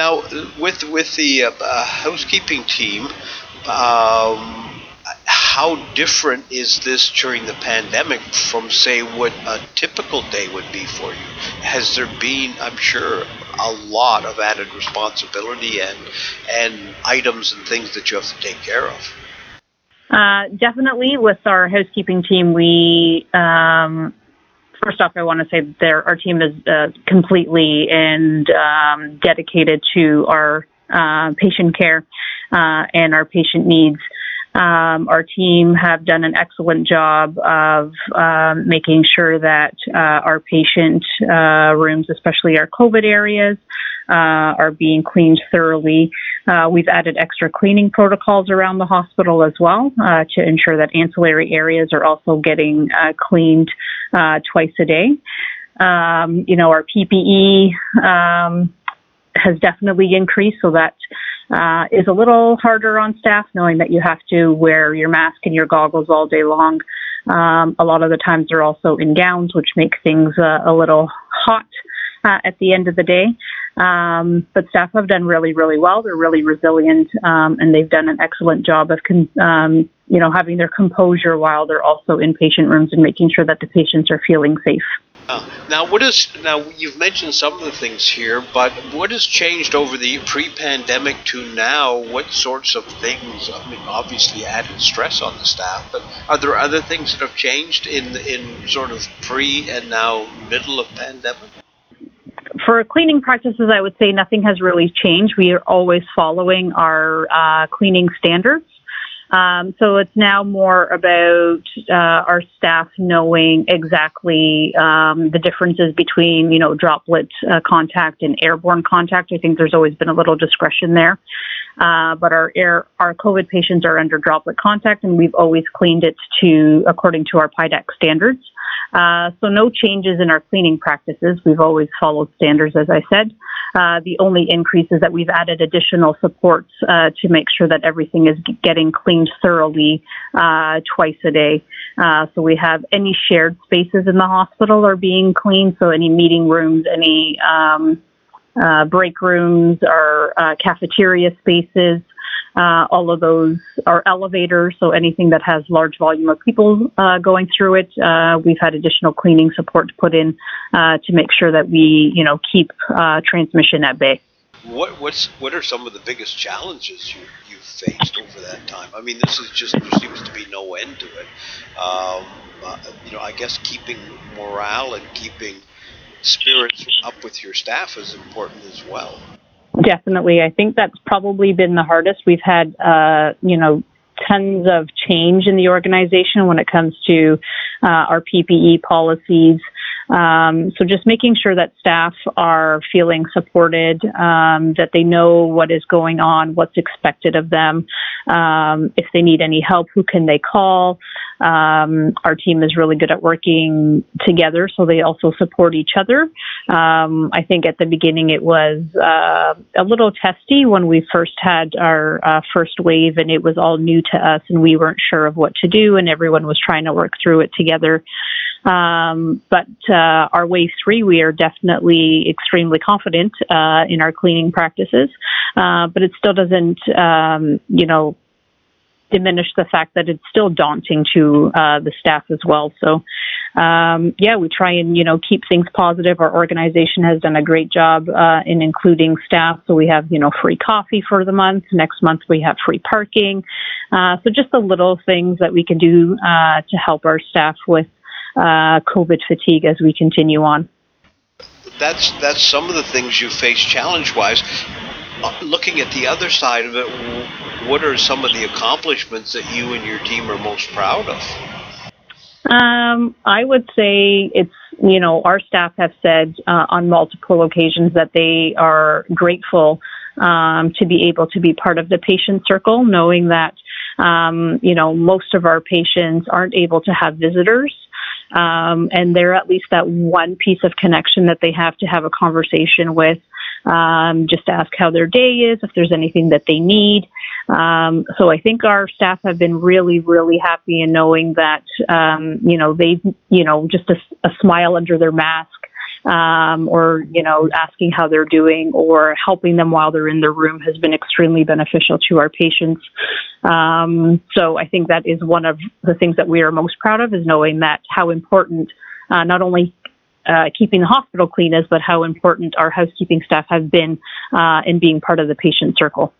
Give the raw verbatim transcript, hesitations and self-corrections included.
Now, with with the uh, uh, housekeeping team, um, how different is this during the pandemic from, say, what a typical day would be for you? Has there been, I'm sure, a lot of added responsibility and and items and things that you have to take care of? Uh, definitely, with our housekeeping team, we um, first off, I want to say that our team is uh, completely and um, dedicated to our uh, patient care uh, and our patient needs. Um, our team have done an excellent job of um, making sure that uh, our patient uh, rooms, especially our COVID areas, uh, are being cleaned thoroughly. Uh, we've added extra cleaning protocols around the hospital as well uh, to ensure that ancillary areas are also getting uh, cleaned uh, twice a day. Um, you know, our P P E um, has definitely increased, so that uh, is a little harder on staff, knowing that you have to wear your mask and your goggles all day long. Um, a lot of the times they're also in gowns, which make things uh, a little hot uh, at the end of the day. Um, but staff have done really, really well. They're really resilient, um, and they've done an excellent job of, con- um, you know, having their composure while they're also in patient rooms and making sure that the patients are feeling safe. Uh, now, what is now? You've mentioned some of the things here, but what has changed over the pre-pandemic to now? What sorts of things? I mean, obviously added stress on the staff, but are there other things that have changed in in sort of pre and now middle of pandemic? For cleaning practices, I would say nothing has really changed. We are always following our uh, cleaning standards. Um, so it's now more about uh, our staff knowing exactly um, the differences between, you know, droplet uh, contact and airborne contact. I think there's always been a little discretion there. Uh, but our air, our COVID patients are under droplet contact, and we've always cleaned it to according to our P I D E C standards. Uh, so no changes in our cleaning practices. We've always followed standards, as I said. Uh, the only increase is that we've added additional supports uh, to make sure that everything is g- getting cleaned thoroughly uh, twice a day. Uh, so we have any shared spaces in the hospital are being cleaned. So any meeting rooms, any um, uh, break rooms, or uh, cafeteria spaces. Uh, all of those are elevators, so anything that has large volume of people uh, going through it, uh, we've had additional cleaning support to put in uh, to make sure that we, you know, keep uh, transmission at bay. What what's what are some of the biggest challenges you you've faced over that time? I mean, this is just there seems to be no end to it. Um, uh, you know, I guess keeping morale and keeping spirits up with your staff is important as well. Definitely. I think that's probably been the hardest. We've had, uh, you know, tons of change in the organization when it comes to uh, our P P E policies. Um, so just making sure that staff are feeling supported, um, that they know what is going on, what's expected of them. Um, if they need any help, who can they call? Um, our team is really good at working together, so they also support each other. Um, I think at the beginning it was uh, a little testy when we first had our uh, first wave, and it was all new to us, and we weren't sure of what to do, and everyone was trying to work through it together. Um, but uh, our wave three, we are definitely extremely confident uh, in our cleaning practices, uh, but it still doesn't, um, you know, diminish the fact that it's still daunting to uh, the staff as well. So, um, yeah, we try and, you know, keep things positive. Our organization has done a great job uh, in including staff. So we have, you know, free coffee for the month. Next month we have free parking. Uh, so just the little things that we can do uh, to help our staff with uh, COVID fatigue as we continue on. That's that's some of the things you face challenge-wise. Uh, looking at the other side of it, what are some of the accomplishments that you and your team are most proud of? Um, I would say it's, you know, our staff have said uh, on multiple occasions that they are grateful um, to be able to be part of the patient circle, knowing that, um, you know, most of our patients aren't able to have visitors. Um, and they're at least that one piece of connection that they have to have a conversation with, um, just to ask how their day is, if there's anything that they need. Um, so I think our staff have been really, really happy in knowing that, um, you know, they, you know, just a, a smile under their mask um, or, you know, asking how they're doing or helping them while they're in their room has been extremely beneficial to our patients. Um, so I think that is one of the things that we are most proud of, is knowing that how important uh, not only uh, keeping the hospital clean is, but how important our housekeeping staff have been uh, in being part of the patient circle.